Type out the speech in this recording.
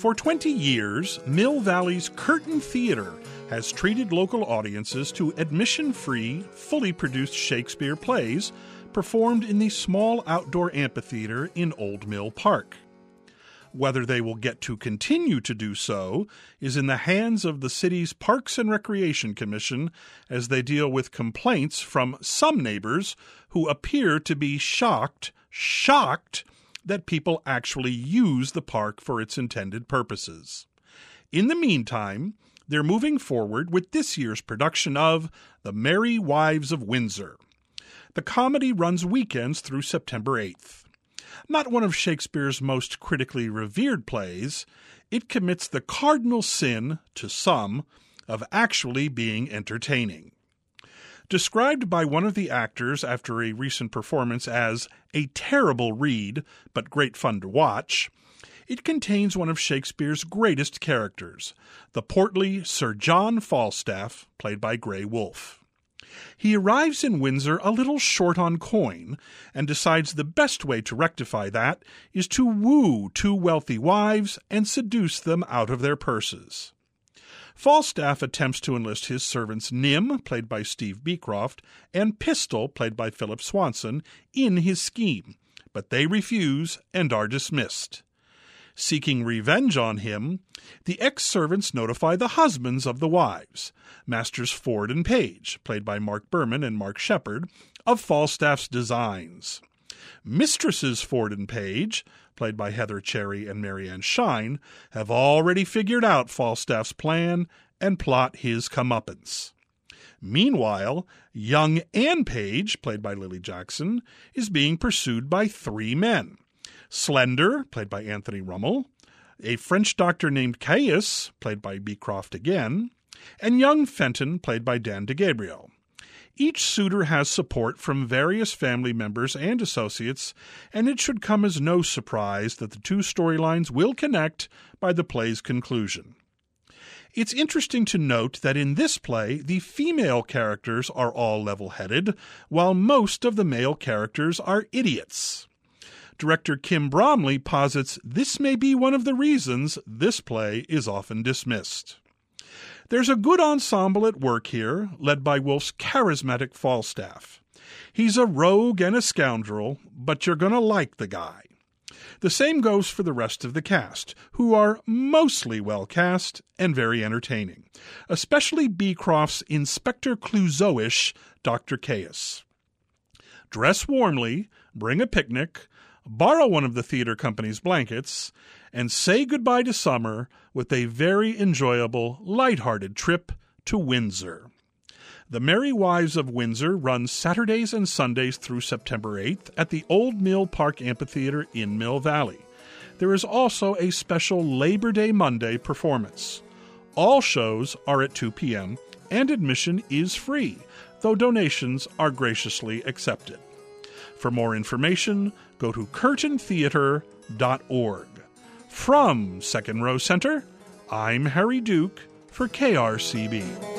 For 20 years, Mill Valley's Curtain Theater has treated local audiences to admission-free, fully produced Shakespeare plays performed in the small outdoor amphitheater in Old Mill Park. Whether they will get to continue to do so is in the hands of the city's Parks and Recreation Commission as they deal with complaints from some neighbors who appear to be shocked that people actually use the park for its intended purposes. In the meantime, they're moving forward with this year's production of The Merry Wives of Windsor. The comedy runs weekends through September 8th. Not one of Shakespeare's most critically revered plays, it commits the cardinal sin, to some, of actually being entertaining. Described by one of the actors after a recent performance as a terrible read, but great fun to watch, it contains one of Shakespeare's greatest characters, the portly Sir John Falstaff, played by Grey Wolfe. He arrives in Windsor a little short on coin and decides the best way to rectify that is to woo two wealthy wives and seduce them out of their purses. Falstaff attempts to enlist his servants Nym, played by Steve Beecroft, and Pistol, played by Philip Swanson, in his scheme, but they refuse and are dismissed. Seeking revenge on him, the ex-servants notify the husbands of the wives, Masters Ford and Page, played by Mark Berman and Mark Shepard, of Falstaff's designs. Mistresses Ford and Page, played by Heather Cherry and Marianne Shine, have already figured out Falstaff's plan and plot his comeuppance. Meanwhile, young Anne Page, played by Lily Jackson, is being pursued by three men. Slender, played by Anthony Rummel, a French doctor named Caius, played by Beecroft again, and young Fenton, played by Dan DeGabriel. Each suitor has support from various family members and associates, and it should come as no surprise that the two storylines will connect by the play's conclusion. It's interesting to note that in this play, the female characters are all level-headed, while most of the male characters are idiots. Director Kim Bromley posits this may be one of the reasons this play is often dismissed. There's a good ensemble at work here, led by Wolfe's charismatic Falstaff. He's a rogue and a scoundrel, but you're going to like the guy. The same goes for the rest of the cast, who are mostly well cast and very entertaining, especially Beecroft's Inspector Clouseau-ish Dr. Caius. Dress warmly, bring a picnic, borrow one of the theater company's blankets, and say goodbye to summer with a very enjoyable, light-hearted trip to Windsor. The Merry Wives of Windsor runs Saturdays and Sundays through September 8th at the Old Mill Park Amphitheater in Mill Valley. There is also a special Labor Day Monday performance. All shows are at 2 p.m., and admission is free, though donations are graciously accepted. For more information, go to curtaintheater.org. From Second Row Center, I'm Harry Duke for KRCB.